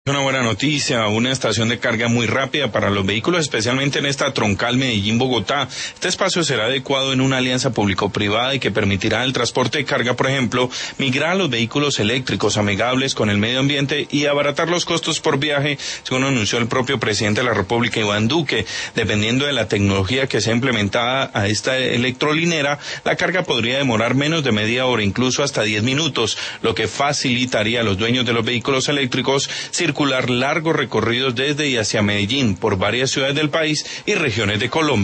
Una buena noticia, una estación de carga muy rápida para los vehículos, especialmente en esta troncal Medellín-Bogotá. Este espacio será adecuado en una alianza público-privada y que permitirá el transporte de carga, por ejemplo, migrar a los vehículos eléctricos amigables con el medio ambiente y abaratar los costos por viaje, según anunció el propio presidente de la República, Iván Duque. Dependiendo de la tecnología que sea implementada a esta electrolinera, la carga podría demorar menos de media hora, incluso hasta 10 minutos, lo que facilitaría a los dueños de los vehículos eléctricos circular largos recorridos desde y hacia Medellín por varias ciudades del país y regiones de Colombia.